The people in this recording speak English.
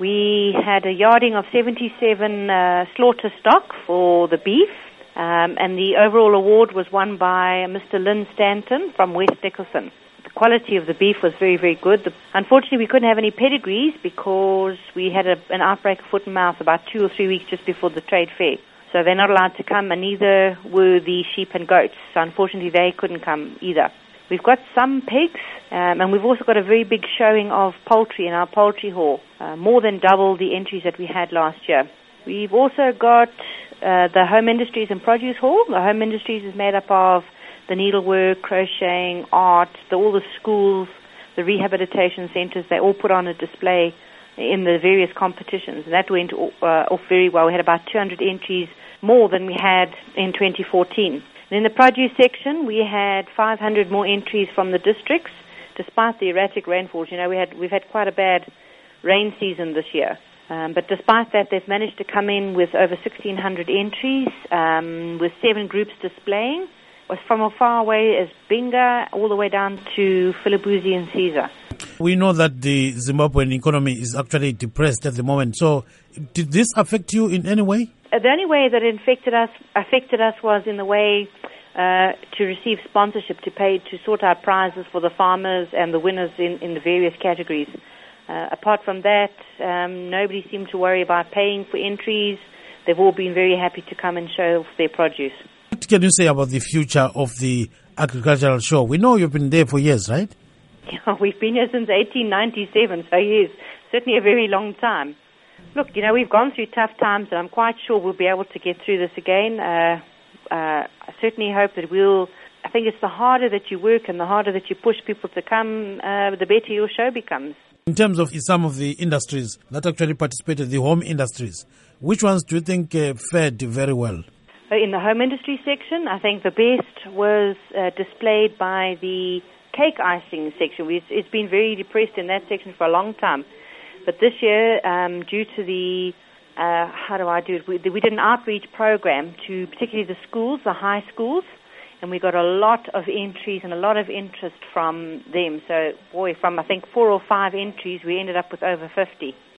We had a yarding of 77 slaughter stock for the beef, and the overall award was won by Mr. Lynn Stanton from West Nicholson. The quality of the beef was very, very good. Unfortunately, we couldn't have any pedigrees because we had an outbreak of foot and mouth about 2 or 3 weeks just before the trade fair. So they're not allowed to come, and neither were the sheep and goats. So unfortunately, they couldn't come either. We've got some pigs, and we've also got a very big showing of poultry in our poultry hall, more than double the entries that we had last year. We've also got the Home Industries and Produce Hall. The Home Industries is made up of the needlework, crocheting, art, all the schools, the rehabilitation centres. They all put on a display in the various competitions, and that went off very well. We had about 200 entries more than we had in 2014. And in the produce section, we had 500 more entries from the districts, despite the erratic rainfalls. You know, we've had quite a bad rain season this year. But despite that, they've managed to come in with over 1,600 entries, with 7 groups displaying, was from as far away as Binga all the way down to Philibuzi and Caesar. We know that the Zimbabwean economy is actually depressed at the moment. So did this affect you in any way? The only way that it affected us was in the way to receive sponsorship, to sort out prizes for the farmers and the winners in the various categories. Apart from that, nobody seemed to worry about paying for entries. They've all been very happy to come and show their produce. What can you say about the future of the agricultural show? We know you've been there for years, right? Yeah, we've been here since 1897, so yes, certainly a very long time. Look, you know, we've gone through tough times, and I'm quite sure we'll be able to get through this again. I certainly hope that I think it's the harder that you work and the harder that you push people to come, the better your show becomes. In terms of some of the industries that actually participated, the home industries, which ones do you think fared very well? In the home industry section, I think the best was displayed by the cake icing section. It's been very depressed in that section for a long time. But this year, due to the, we did an outreach program to particularly the schools, the high schools, and we got a lot of entries and a lot of interest from them. So, from I think 4 or 5 entries, we ended up with over 50.